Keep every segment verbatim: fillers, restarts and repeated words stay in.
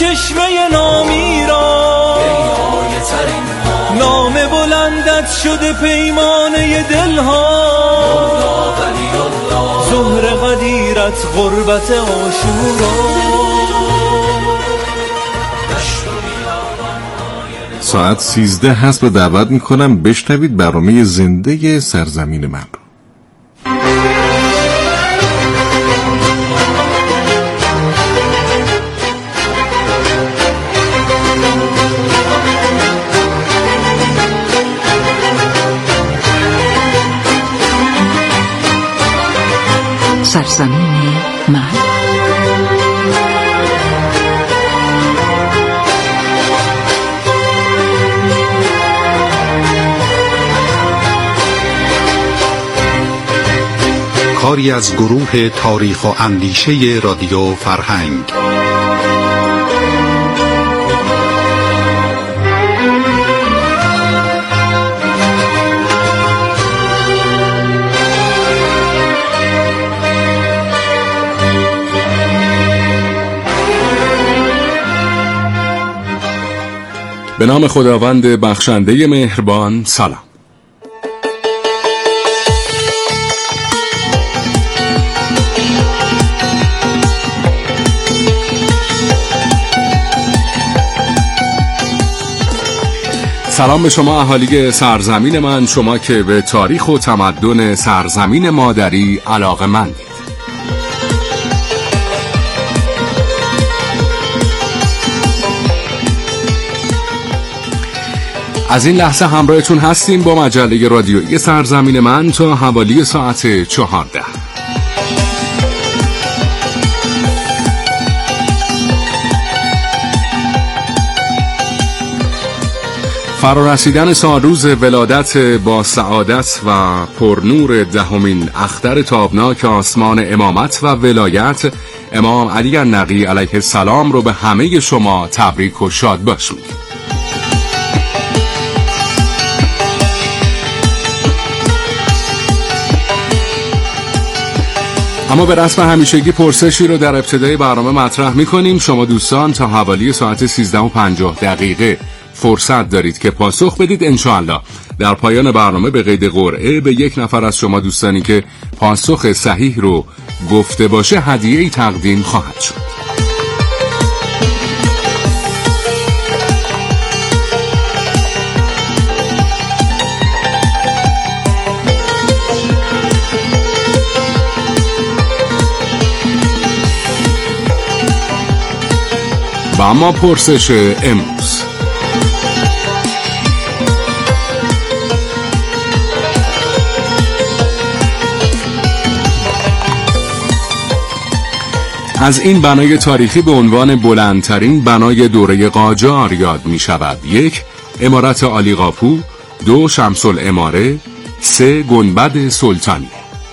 چشمه نامی را، نام بلندت شده پیمانه دلها، زهر قدیرت غربت عاشورا. ساعت سیزده هست و دعوت میکنم بشنوید برنامه زنده سرزمین من رو. سرزمین من. کاری از گروه تاریخ و اندیشه رادیو فرهنگ. به نام خداوند بخشنده مهربان. سلام. سلام به شما اهالی سرزمین من، شما که به تاریخ و تمدن سرزمین مادری علاقه‌مندید. از این لحظه همراهتون هستیم با مجله رادیویی سرزمین من تا حوالی ساعت چهارده. فرارسیدن سالروز ولادت با سعادت و پرنور دهمین اختر تابناک آسمان امامت و ولایت امام علی النقی علیه السلام رو به همه شما تبریک و شادباش میگیم. اما به رسم همیشگی پرسشی رو در ابتدای برنامه مطرح میکنیم. شما دوستان تا حوالی ساعت سیزده و پنجاه دقیقه فرصت دارید که پاسخ بدید. انشاءالله در پایان برنامه به قید قرعه به یک نفر از شما دوستانی که پاسخ صحیح رو گفته باشه هدیه‌ای تقدیم خواهد شد. و اما پرسش امروز. از این بنای تاریخی به عنوان بلندترین بنای دوره قاجار یاد می شود. یک، عمارت عالیقاپو. دو، شمس العماره. سه، گنبد سلطانی.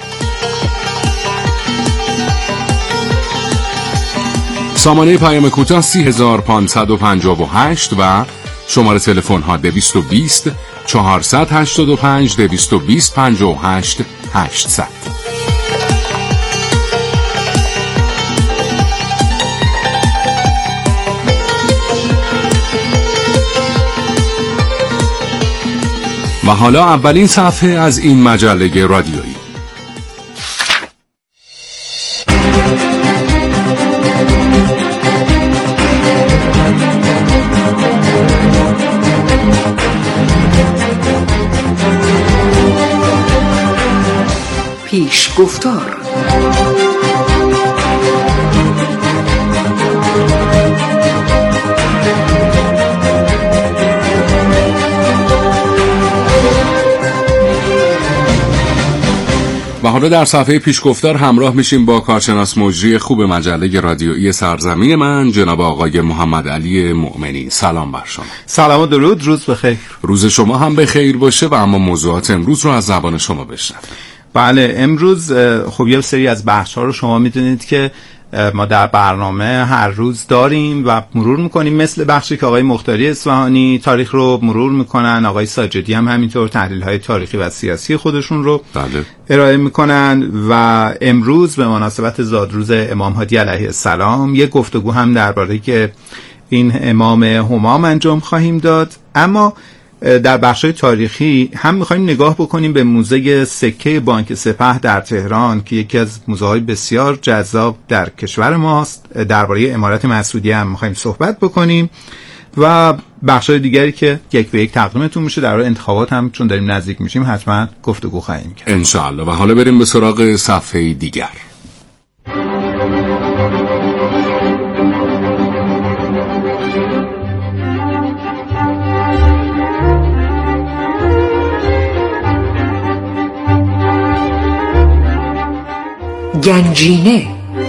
سامانه پیام کوتاه سی هزار پانصد و پنجاه و هشت و شماره تلفن ها دویست و بیست چهارصد و هشتاد و پنج دویست و بیست پنجاه و هشت هشتصد. و حالا اولین صفحه از این مجله رادیویی. پیش گفتار. و حالا در صفحه پیشگفتار همراه میشیم با کارشناس مجری خوب مجله رادیویی سرزمین من، جناب آقای محمد علی مؤمنی. سلام بر شما. سلام و درود، روز بخیر. روز شما هم بخیر باشه. و اما موضوعات امروز رو از زبان شما بشنویم. بله، امروز خب یه سری از بحث‌ها رو شما میدونید که ما در برنامه هر روز داریم و مرور میکنیم، مثل بخشی که آقای مختاری اصفهانی تاریخ رو مرور میکنن، آقای ساجدی هم همینطور تحلیل‌های تاریخی و سیاسی خودشون رو بله. ارائه میکنن. و امروز به مناسبت زادروز امام هادی علیه السلام یک گفتگو هم درباره که این امام همام انجام خواهیم داد. اما در بخش‌های تاریخی هم می‌خوایم نگاه بکنیم به موزه سکه بانک سپه در تهران که یکی از موزه‌های بسیار جذاب در کشور ماست. درباره امارت مسعودیه هم می‌خوایم صحبت بکنیم و بخش‌های دیگری که یک به یک تقدیمتون میشه. در انتخابات هم چون داریم نزدیک میشیم حتما گفتگو خواهیم کرد ان شاء الله. و حالا بریم به سراغ صفحه دیگر. گنجینه.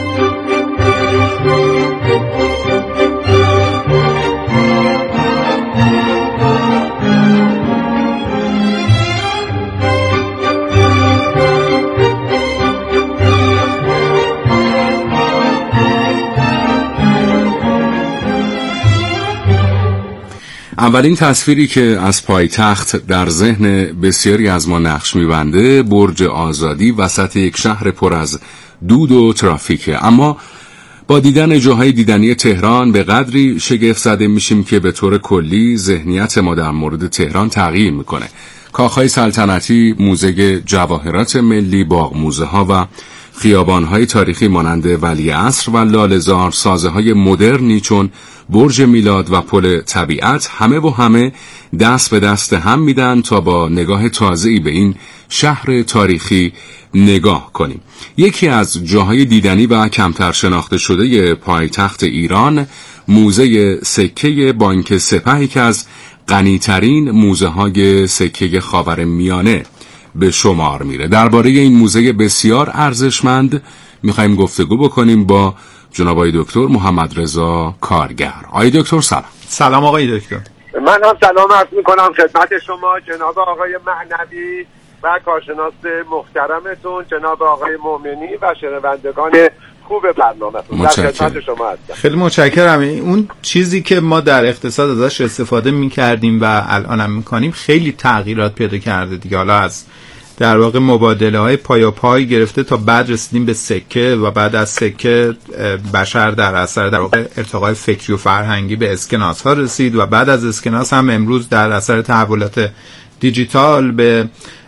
اولین تصویری که از پایتخت در ذهن بسیاری از ما نقش می‌بنده برج آزادی وسط یک شهر پر از دود و ترافیکه. اما با دیدن جاهای دیدنی تهران به قدری شگفت زده میشیم که به طور کلی ذهنیت ما در مورد تهران تغییر میکنه. کاخهای سلطنتی، موزه جواهرات ملی، باغ موزه ها و خیابان‌های تاریخی مانند ولیعصر و لاله‌زار، سازه‌های مدرنی چون برج میلاد و پل طبیعت، همه و همه دست به دست هم میدن تا با نگاه تازه‌ای به این شهر تاریخی نگاه کنیم. یکی از جاهای دیدنی و کمتر شناخته شده پایتخت ایران، موزه سکه بانک سپه که از غنی‌ترین موزه‌های سکه خاورمیانه به شمار میره. درباره این موزه بسیار ارزشمند میخوایم گفتگو بکنیم با جناب آقای دکتر محمد رضا کارگر. آقای دکتر سلام. سلام آقای دکتر. من هم سلام عرض میکنم خدمت شما جناب آقای معنوی و کارشناس محترمتون جناب آقای مومنی و شنوندگان خوب برنامه‌تون. در خدمت شما هستم. خیلی متشکرم. اون چیزی که ما در اقتصاد ازش استفاده می‌کردیم و الان هم می‌کنیم خیلی تغییرات پیدا کرده دیگه. حالا از در واقع مبادله‌های پایاپای گرفته تا بعد رسیدیم به سکه و بعد از سکه بشر در اثر در واقع ارتقای فکری و فرهنگی به اسکناس‌ها رسید و بعد از اسکناس هم امروز در اثر تحولات دیجیتال به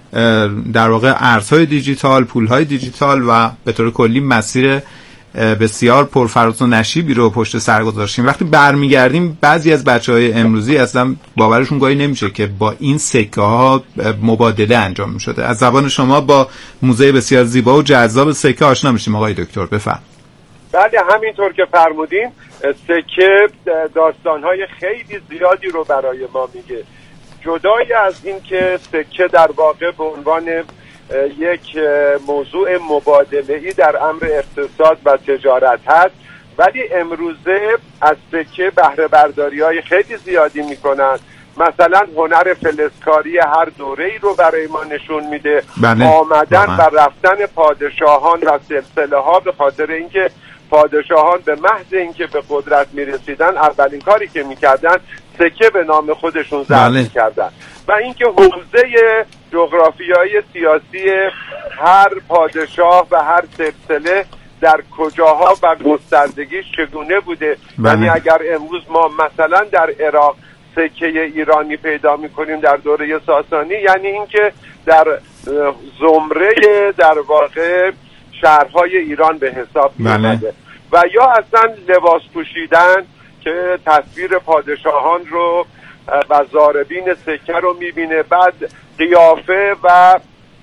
در واقع ارزهای دیجیتال، پولهای دیجیتال و به طور کلی مسیر بسیار پرفراز و نشیبی رو پشت سر گذاشتیم. وقتی برمیگردیم بعضی از بچهای امروزی اصلا باورشون گاهی نمیشه که با این سکه ها مبادله انجام میشده. از زبان شما با موزه بسیار زیبا و جذاب سکه آشنا میشیم آقای دکتر، بفرمایید. بله همینطور که فرمودین سکه داستانهای خیلی زیادی رو برای ما میگه. جدای از این که سکه در واقع به عنوان یک موضوع مبادله‌ای در امر اقتصاد و تجارت هست، ولی امروزه از سکه بهره برداری‌های خیلی زیادی میکنن. مثلا هنر فلزکاری هر دوره‌ای رو برای ما نشون میده. بله. آمدن و رفتن پادشاهان و سلسله ها به خاطر اینکه پادشاهان به محض اینکه به قدرت میرسیدن اولین کاری که میکردن سکه به نام خودشون ضبط بله. میکردن و اینکه حوزه جغرافیایی سیاسی هر پادشاه و هر سلسله در کجاها و گستردگیش چگونه بوده. بله. یعنی اگر امروز ما مثلا در عراق سکه ایرانی پیدا میکنیم در دوره ساسانی، یعنی اینکه در زمره در واقع شهرهای ایران به حساب میاد. و یا اصلا لباس پوشیدن که تصویر پادشاهان رو و ضاربین سکه رو میبینه، بعد قیافه و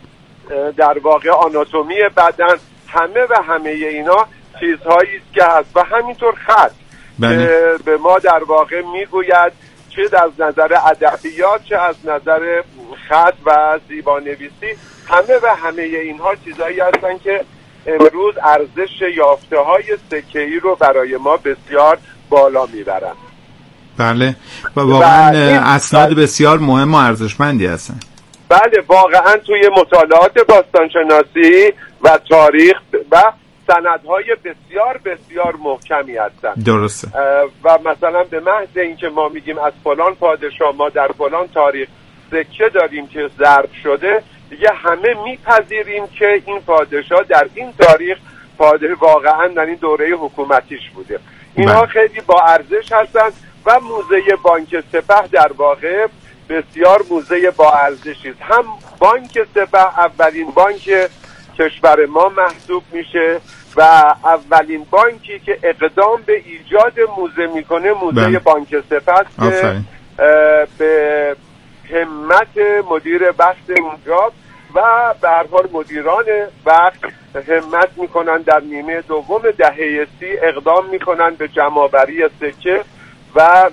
در واقع آناتومی بدن، همه و همه اینا چیزهایی است که هست و همینطور خط بله. که به ما در واقع میگوید چه از نظر ادبیات چه از نظر خط و زیبانویسی، همه و همه اینها چیزهایی هستن که امروز ارزش یافته های سکه‌ای رو برای ما بسیار بالا میبرن. بله و واقعا اسناد بسیار مهم و ارزشمندی هستن. بله واقعا توی مطالعات باستانشناسی و تاریخ و سندهای بسیار بسیار محکمی هستن. درسته. و مثلا به محض اینکه ما میگیم از فلان پادشاه ما در فلان تاریخ سکه داریم که ضرب شده، دیگه همه میپذیریم که این پادشاه در این تاریخ پادشاه واقعا در این دوره حکومتیش بوده. اینها بله. خیلی با ارزش هستند و موزه بانک سپه در واقع بسیار موزه با ارزشی است. هم بانک سپه اولین بانک کشور ما محسوب میشه و اولین بانکی که اقدام به ایجاد موزه میکنه موزه بله. بانک سپه است که به همت مدیر بخش اونجا و به هر حال مدیران بخش همت میکنن در نیمه دوم دهه سی اقدام میکنن به جمع‌آوری سکه و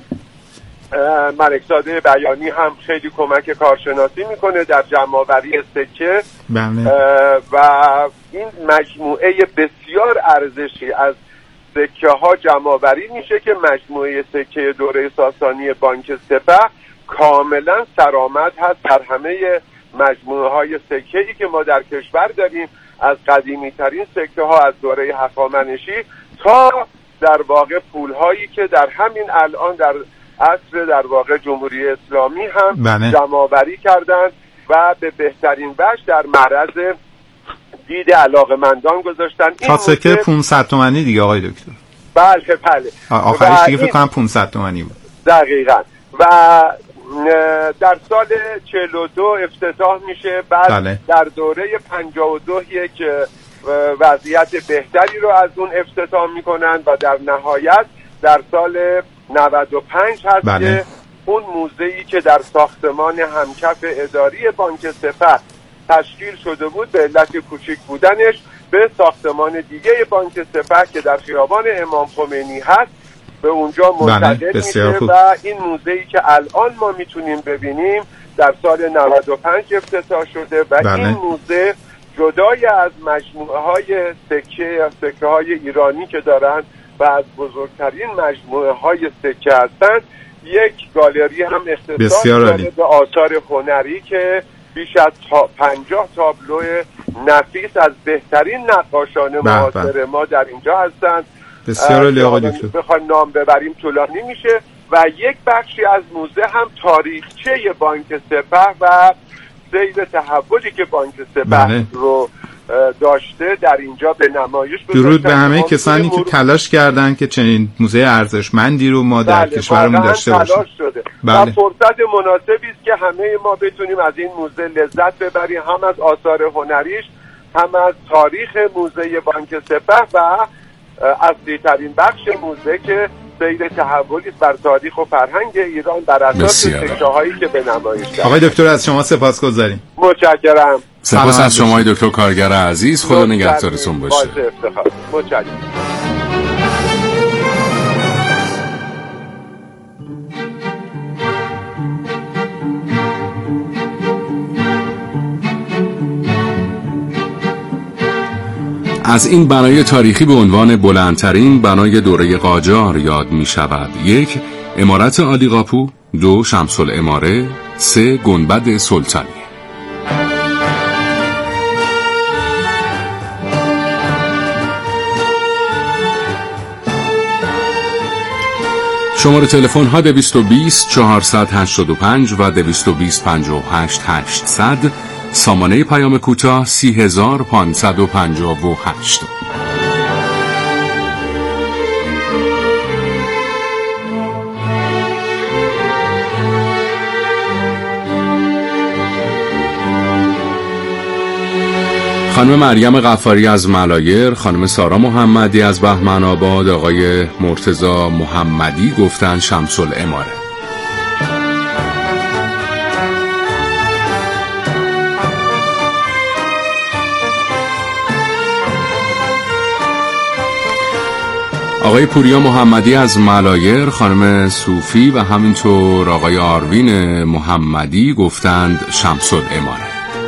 ملکزاده بیانی هم خیلی کمک کارشناسی میکنه در جمع‌آوری سکه. بله. و این مجموعه بسیار ارزشی از سکه ها جمع‌آوری میشه که مجموعه سکه دوره ساسانی بانک سپه کاملا سرآمد هست در همه مجموعه های سکه ای که ما در کشور داریم، از قدیمی ترین سکه ها از دوره هخامنشی تا در واقع پول هایی که در همین الان در عصر در واقع جمهوری اسلامی هم بله. جمع‌آوری کردند و به بهترین وجه در معرض دید علاقه‌مندان گذاشتن. تا سکه پانصد تومانی دیگه آقای دکتر. بله بله. آخرش دیگه فکر کنم پانصد تومانی بود. دقیقاً. و در سال چهل و دو افتتاح میشه. بعد بله. در دوره پنجاه و دو یک وضعیت بهتری رو از اون افتتاح میکنن و در نهایت در سال نود و پنج هست بله. که اون موزه‌ای که در ساختمان همکف اداری بانک سپه تشکیل شده بود به علت کوچک بودنش به ساختمان دیگه بانک سپه که در خیابان امام خمینی هست به اونجا منتقل میشه و این موزه‌ای که الان ما میتونیم ببینیم در سال نود و پنج افتتاح شده و بله. این موزه جدای از مجموعه های سکه یا سکه های ایرانی که دارن و از بزرگترین مجموعه های سکه هستند یک گالری هم اختصاص داره به آثار هنری که بیش از تا پنجاه تابلو نفیس از بهترین نقاشان معاصر ما در اینجا هستند. بسیار عالی آقای دکتر. بخوایم نام ببریم طولانی میشه و یک بخشی از موزه هم تاریخچه بانک سپه و سیر تحولی که بانک سپه بله. رو داشته در اینجا به نمایش گذاشتن. درود به همه کسانی که تلاش کردن که چنین موزه ارزشمندی رو ما در بله. کشورمون داشته باشیم. بله. و فرصت مناسبی است که همه ما بتونیم از این موزه لذت ببریم، هم از آثار هنریش، هم از تاریخ موزه بانک سپه و اصلی ترین بخش موزه که سیر تحولی بر تاریخ و فرهنگ ایران بر اساس سکه‌هایی که به نمایش دارد. آقای دکتر از شما سپاسگزاریم. متشکرم. سپاس از شما دکتر کارگر عزیز. خدا نگهدارتون باشه. متشکرم. از این بنای تاریخی به عنوان بلندترین بنای دوره قاجار یاد می شود. یک، عمارت عالیقاپو. دو، شمس العماره. سه، گنبد سلطانی. شماره تلفن ها دویست و بیست چهارصد هشتاد و پنج و دویست و بیست پنجاه و هشت هشتصد. سامانه پیام کوتاه سی هزار پانصد و پنجاه و هشت. خانم مریم غفاری از ملایر، خانم سارا محمدی از بهمن آباد، آقای مرتضی محمدی گفتن شمس العماره. آقای پوریا محمدی از ملایر، خانم صوفی و همینطور آقای آروین محمدی گفتند شمس العماره.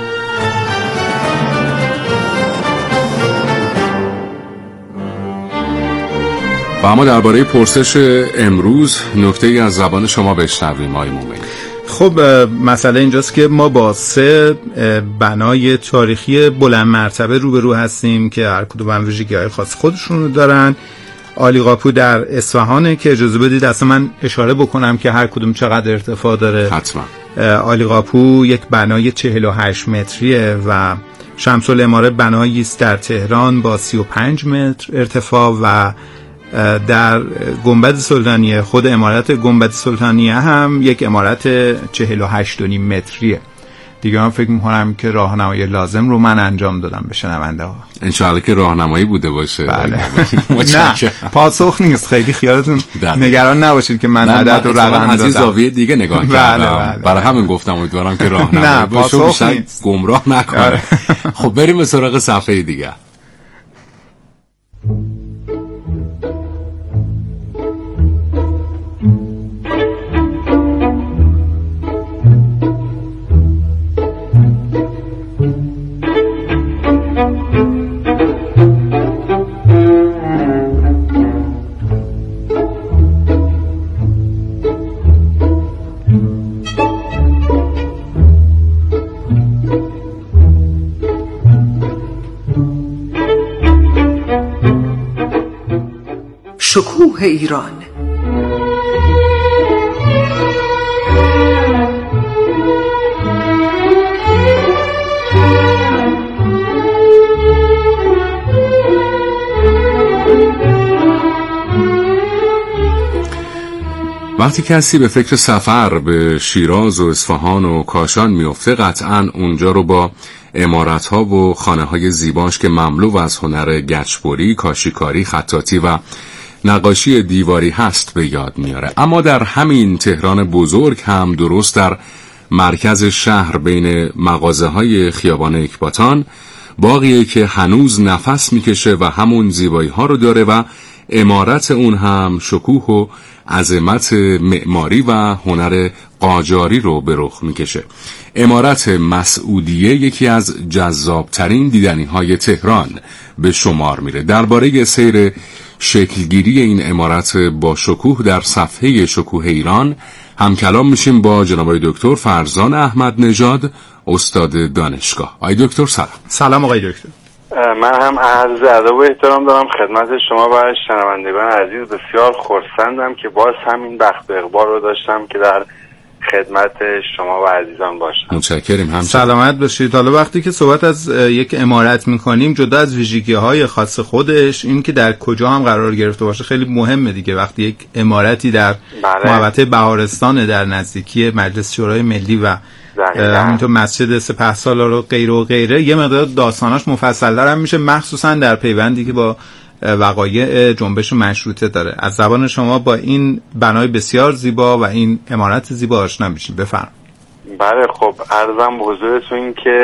و اما درباره پرسش امروز نکته ای از زبان شما بشنویم آقای مومنی. خب مسئله اینجاست که ما با سه بنای تاریخی بلند مرتبه روبرو هستیم که هر کدوم هم ویژگی‌های خاص خودشون رو دارن. عالیقاپو در اصفهانه که اجازه بدید اصلا من اشاره بکنم که هر کدوم چقدر ارتفاع داره. حتما. عالیقاپو یک بنای چهل و هشت متریه و شمس العماره بنایی است در تهران با سی و پنج متر ارتفاع و در گنبد سلطانیه، خود عمارت گنبد سلطانیه هم یک عمارت چهل و هشت و نیم متریه. دیگه من فکر میکنم که راهنمایی لازم رو من انجام دادم به شنونده ها. انشاءالله که راهنمایی بوده باشه. بله. نه پاسخ نیست، خیلی خیالتون نگران نباشید که من عدد رو رقم دادم. از این زاویه دیگه نگاه کردم. بله بله. برای همین گفتم امیدوارم که راهنمایی باشه و بیشتر گمراه نکنه. خب بریم به سراغ صفحه دیگه. شکوه ایران. وقتی کسی به فکر سفر به شیراز و اصفهان و کاشان میفته، قطعاً اونجا رو با عمارت‌ها و خانه‌های زیباش که مملو از هنر گچبری، کاشیکاری، خطاطی و نقاشی دیواری هست به یاد میاره. اما در همین تهران بزرگ هم، درست در مرکز شهر بین مغازه‌های خیابان اکباتان، باغیه که هنوز نفس میکشه و همون زیبایی‌ها رو داره و عمارت اون هم شکوه و عظمت معماری و هنر قاجاری رو به رخ میکشه. عمارت مسعودیه یکی از جذابترین دیدنی‌های تهران به شمار میره. درباره سیر شکلگیری این عمارت با شکوه در صفحه شکوه ایران هم کلام میشیم با جناب دکتر فرزان احمد نژاد، استاد دانشگاه. آقای دکتر سلام. سلام آقای دکتر. من هم عرض ادب و احترام دارم خدمت شما و شنوندگان عزیز. بسیار خرسندم که باز همین بخت و اقبال رو داشتم که در خدمت شما و عزیزان باشم. متشکریم. همچنین سلامت باشید. حالا وقتی که صحبت از یک عمارت میکنیم، جدا از ویژگی‌های خاص خودش، این که در کجا هم قرار گرفته باشه خیلی مهمه دیگه. وقتی یک عمارتی در محوطه بهارستان در نزدیکی مجلس شورای ملی و همینطور مسجد سپهسالار و غیره و غیره، یه مقدار داستاناش مفصل‌تر هم میشه، مخصوصا در پیوندی که با وقایع جنبش مشروطه داره. از زبان شما با این بنای بسیار زیبا و این عمارت زیبا آشنا میشیم. بفرمایید. بله خب عرضم به حضورتون که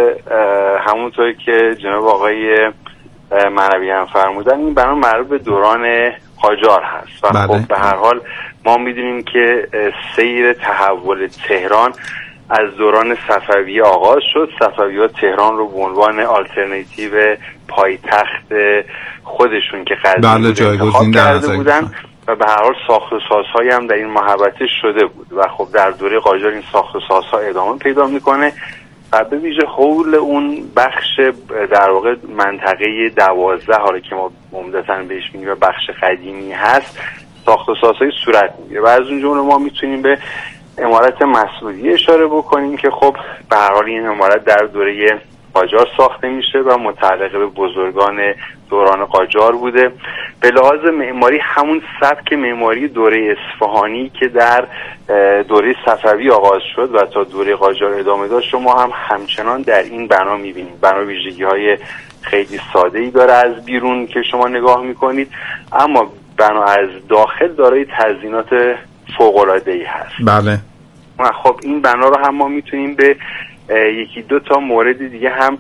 همونطور که جناب آقای معنویان فرمودن، این بنا مربوط به دوران قاجار هست و بله. خب به هر حال ما میدونیم که سیر تحول تهران از دوران صفوی آغاز شد. صفوی‌ها تهران رو به عنوان آلترناتیو پایتخت خودشون که قدیم بود انتخاب کرده بودن و به هر حال ساخت و سازهایی هم در این محوطه شده بود و خب در دوره قاجار این ساخت و سازها ادامه پیدا میکنه و به ویژه حول اون بخش در واقع منطقه دوازده حالا که ما عمدتاً بهش میگیم بخش قدیمی هست، ساخت و سازهای صورت میگیره و از اون جمله ما میتونیم به عمارت مسعودیه اشاره بکنیم که خب به هر حال این عمارت در دوره قاجار ساخته میشه و متعلق به بزرگان دوران قاجار بوده. به لحاظ معماری همون سبک معماری دوره اصفهانی که در دوره صفوی آغاز شد و تا دوره قاجار ادامه داشت شما هم همچنان در این بنا میبینید. بنا ویژگی‌های خیلی ساده‌ای داره از بیرون که شما نگاه میکنید، اما بنا از داخل دارای تزیینات فوق‌العاده‌ای هست. بله. خب این بنا رو هم ما میتونیم به یکی دو تا مورد دیگه هم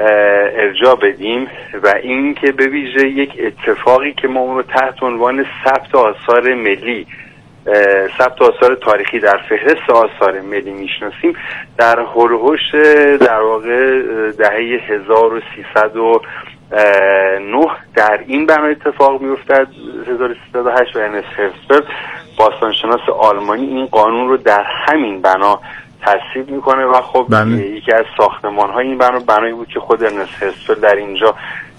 ارجاع بدیم و این که به ویژه یک اتفاقی که ما اون رو تحت عنوان ثبت آثار ملی، ثبت آثار تاریخی در فهرست آثار ملی میشناسیم، در هولوش در واقع دهه هزار و سیصد و نه در این بنا اتفاق میافتد. هزار و سیصد و هشت و ارنست هرتزبرگ باستانشناس آلمانی این قانون رو در همین بنا تصویب میکنه و خب بله. یکی از ساختمان‌های این بنا بنایی بود که خود ارنست هرتزبرگ در اینجا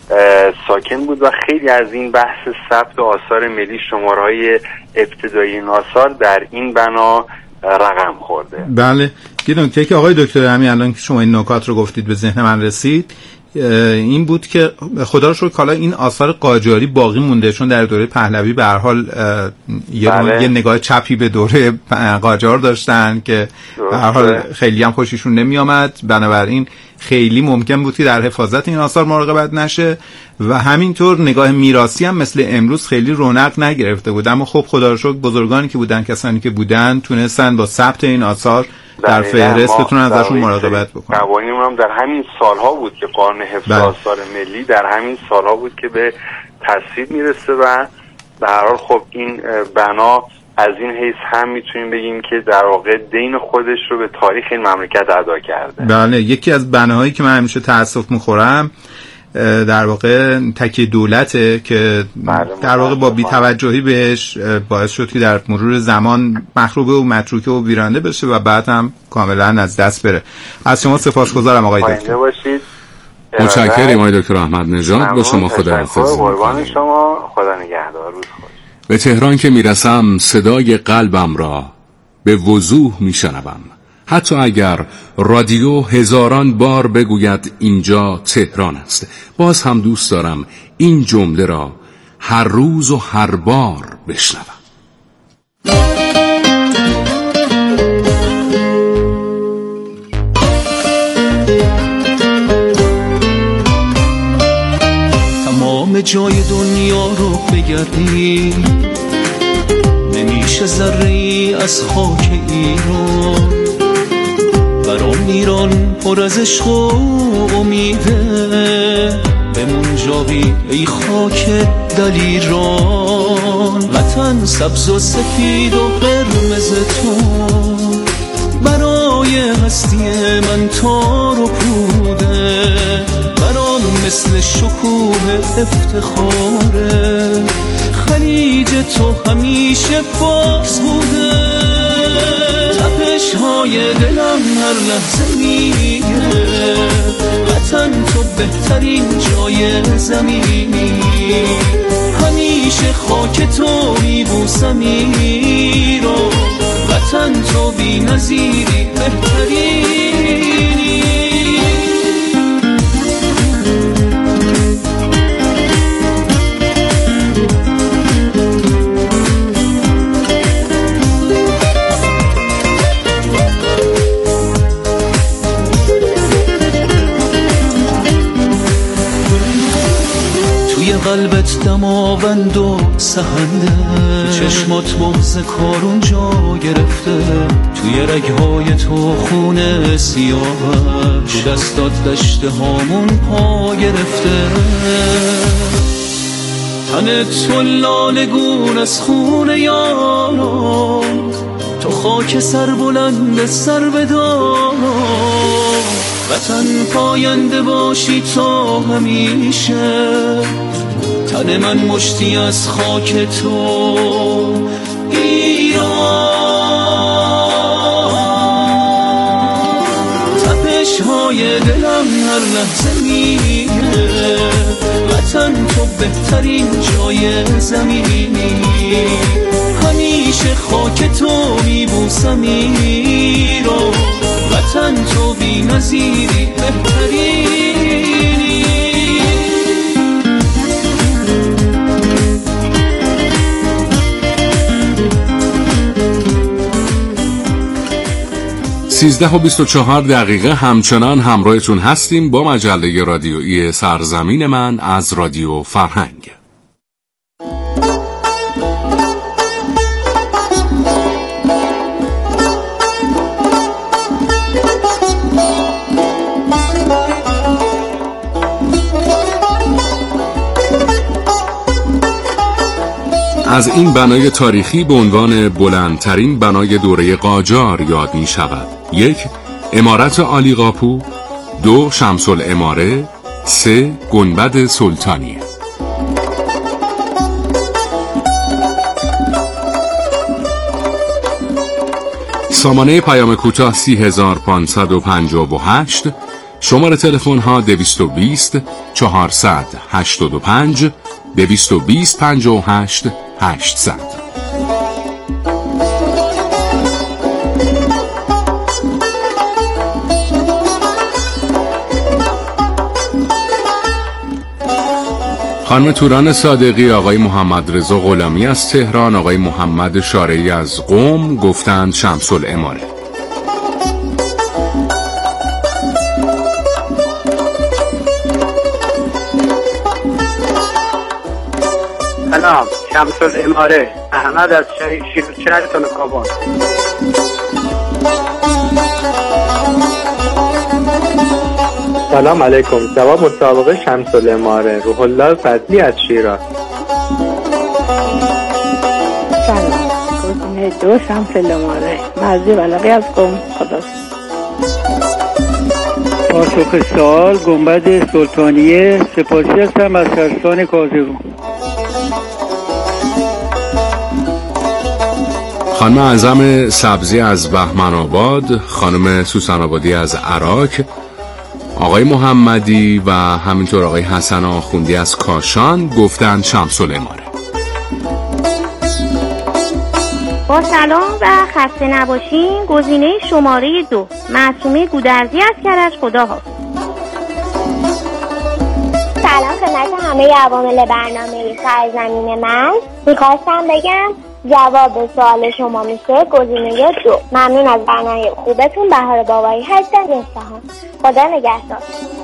ساکن بود و خیلی از این بحث ثبت آثار ملی، شماره‌های ابتدایی این آثار در این بنا رقم خورده. بله. یه نکته که آقای دکتر همین الان که شما این نکات رو گفتید به ذهن من رسید، این بود که خدا رو شکر کالا این آثار قاجاری باقی مونده، چون در دوره پهلوی به هر حال یه, بله. یه نگاه چپی به دوره قاجار داشتن که به هر حال خیلی هم خوششون نمی آمد، بنابراین خیلی ممکن بود که در حفاظت این آثار مراقبت نشه و همینطور نگاه میراثی هم مثل امروز خیلی رونق نگرفته بود. اما خب خدا رو شکر بزرگانی که بودن، کسانی که بودن، تونستن با ثبت این آثار در فهرست بتونن ازشون مراقبت بکنن. قوانینمون هم در همین سالها بود که قانون حفظ آثار ملی در همین سالها بود که به تصویب میرسه و به هر حال خب این بنا از این حیث هم میتونیم بگیم که در واقع دین خودش رو به تاریخ این مملکت ادا کرده. بله، یکی از بناهایی که من همیشه تأسف میخورم در واقع تکیه دولته که در واقع با بی‌توجهی بهش باعث شد که در مرور زمان مخروبه و متروکه و ویرانده بشه و بعد هم کاملا از دست بره. از شما سپاسگزارم آقای دکتر. باشید. متشکرم آقای دکتر احمد نژاد. با شما خداحافظی. قربان شما، خدا نگهدار. روز خوش. به تهران که میرسم صدای قلبم را به وضوح میشنوم، حتی اگر رادیو هزاران بار بگوید اینجا تهران است، باز هم دوست دارم این جمله را هر روز و هر بار بشنوم. تمام جای دنیا رو بگردی نمیشه ذره‌ای از خاک ایران. برام ایران پر از عشق و امیده، بمون جاوی ای خاک دلیران. وطن سبز و سفید و قرمز تو برای هستی من تار و پوده، برام مثل شکوه افتخاره. خلیج تو همیشه باز بوده، تپش های دلم هر لحظه میگه وطن تو بهترین جای زمینی. همیشه خاک تو میبوسم ایران، وطن تو بی نظیری بهترینی. قلبت دماوند و سهنده، چشمات بغض کارون جا گرفته، توی رگهای تو خونه سیاهش، دستات دشت هامون پا گرفته. تن تو لالگون از خون یاران، تو خاک سر بلند سر بدار. وطن پاینده باشی تا همیشه، تن من مشتی از خاک تو ایران. تپش های دلم هر لحظه میگه وطن تو بهترین جای زمینی. همیشه خاک تو میبوسم ایران، وطن تو بی نظیری بهترینی. سیزده و بیست و چهار دقیقه همچنان همراهتون هستیم با مجله رادیویی سرزمین من از رادیو فرهنگ. از این بنای تاریخی به عنوان بلندترین بنای دوره قاجار یاد می شود. یک، عمارت عالی قاپو. دو، شمس العماره. سه، گنبد سلطانیه. سامانه پیام کوتاه سی هزار پانصد و پنجاه و هشت. شماره تلفن ها دویست و بیست چهارصد هشتاد و پنج دویست و بیست پنجاه و هشت هشتصد. خانم توران صادقی، آقای محمد رضا غلامی از تهران، آقای محمد شارعی از قم گفتند شمس العماره. سلام، شمس العماره، احمد از شهرتون کابل. سلام علیکم، جواب مسابقه شمس العماره، روح الله فضلی از شیراز. سلام، گزینه دو شمس العماره، مرزی بلقی از قم. خدا. پاسخ سوال گنبد سلطانیه. سپاسی هستم از خرسان کازرون. خانم اعظم سبزی از بهمن آباد، خانم سوسن آبادی از عراق، آقای محمدی و همینطور آقای حسن آخوندی از کاشان گفتند شمس العماره. با سلام و خسته نباشین، گزینه شماره دو معصومه گودرزی از کرج. خدا حافظ. سلام خدمت همه عوامل برنامه سرزمین من. میخواستم بگم جواب سوال شما میشه گزینه دو. ممنون از برنامه خوبتون. بهار بابایی هستم، اصفهان. خدا نگهدار.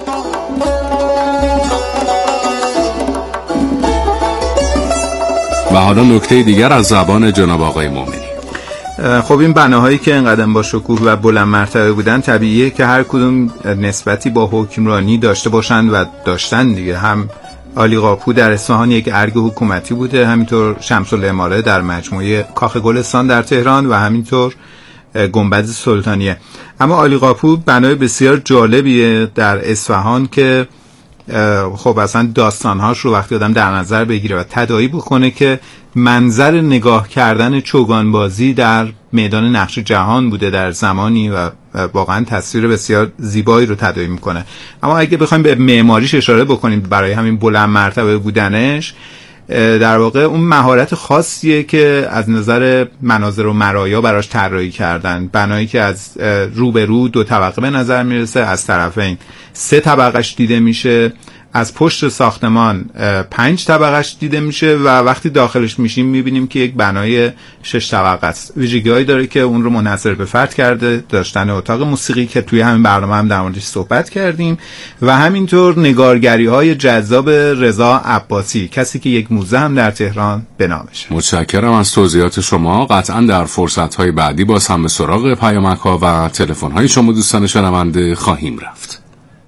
و حالا نکته دیگر از زبان جناب آقای مومنی. خب این بناهایی که اینقدر با شکوه و بلند مرتبه بودن طبیعیه که هر کدوم نسبتی با حکمرانی داشته باشند و داشتن دیگه. هم عالیقاپو در اصفهان یک ارگ حکومتی بوده، همینطور شمس العماره در مجموعه کاخ گلستان در تهران و همینطور گنبد سلطانیه. اما عالیقاپو بنای بسیار جالبیه در اصفهان که خب اصلا داستانهاش رو وقتی آدم در نظر بگیره و تداعی بکنه که منظر نگاه کردن چوگانبازی در میدان نقش جهان بوده در زمانی و واقعا تصویر بسیار زیبایی رو تداعی میکنه. اما اگه بخوایم به معماریش اشاره بکنیم برای همین بلند مرتبه بودنش، در واقع اون مهارت خاصیه که از نظر مناظر و مرایا براش طراحی کردن. بنایی که از رو به رو دو طبقه به نظر میرسه، از طرفین سه طبقهش دیده میشه، از پشت ساختمان پنج طبقهش دیده میشه و وقتی داخلش میشیم میبینیم که یک بنای شش طبقه است. ویژگی‌هایی داره که اون رو منحصر به فرد کرده، داشتن اتاق موسیقی که توی همین برنامه هم در موردش صحبت کردیم و همینطور نگارگری‌های جذاب رضا عباسی، کسی که یک موزه هم در تهران به نامشه. متشکرم از توضیحات شما. قطعا در فرصت‌های بعدی باز هم به سراغ پیامک‌ها و تلفن‌های شما دوستان شنونده خواهیم رفت.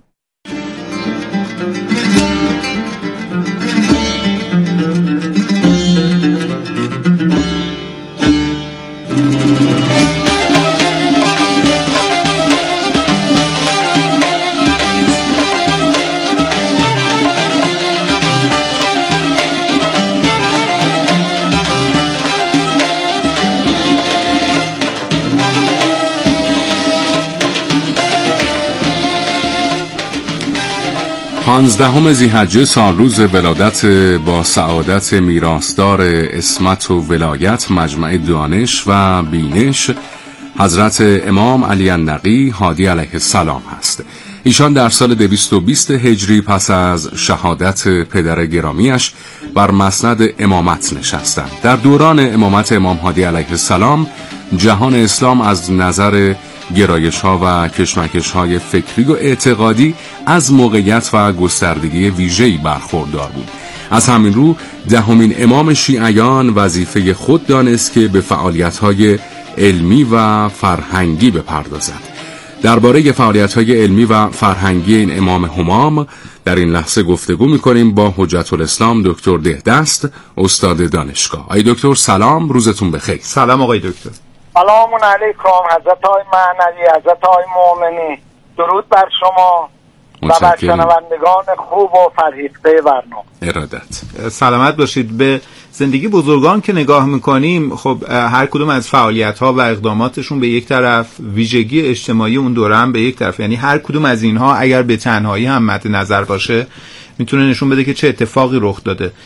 پانزدهم ذی‌حجه سالروز ولادت با سعادت میراثدار عصمت و ولایت مجمع دانش و بینش حضرت امام علی النقی هادی علیه السلام هست. ایشان در سال دویست و بیست هجری پس از شهادت پدر گرامیش بر مسند امامت نشستند. در دوران امامت امام هادی علیه السلام جهان اسلام از نظر گرایش ها و کشمکش های فکری و اعتقادی از موقعیت و گستردگی ویژه‌ای برخوردار بود. از همین رو دهمین امام شیعیان وظیفه خود دانست که به فعالیت های علمی و فرهنگی بپردازد. درباره فعالیت های علمی و فرهنگی این امام همام در این لحظه گفتگو می‌کنیم با حجت الاسلام دکتر دهدست، استاد دانشگاه. آقای دکتر سلام، روزتون بخیر. سلام آقای دکتر. سلام علیکم حضرت های معنوی، حضرت های مومنی، درود بر شما و بر شنوندگان خوب و فرهیخته برنامه. ارادت. سلامت باشید. به زندگی بزرگان که نگاه میکنیم، خب هر کدوم از فعالیت ها و اقداماتشون به یک طرف، ویژگی اجتماعی اون دوره هم به یک طرف، یعنی هر کدوم از اینها اگر به تنهایی هم مد نظر باشه میتونه نشون بده که چه اتفاقی رخ داده.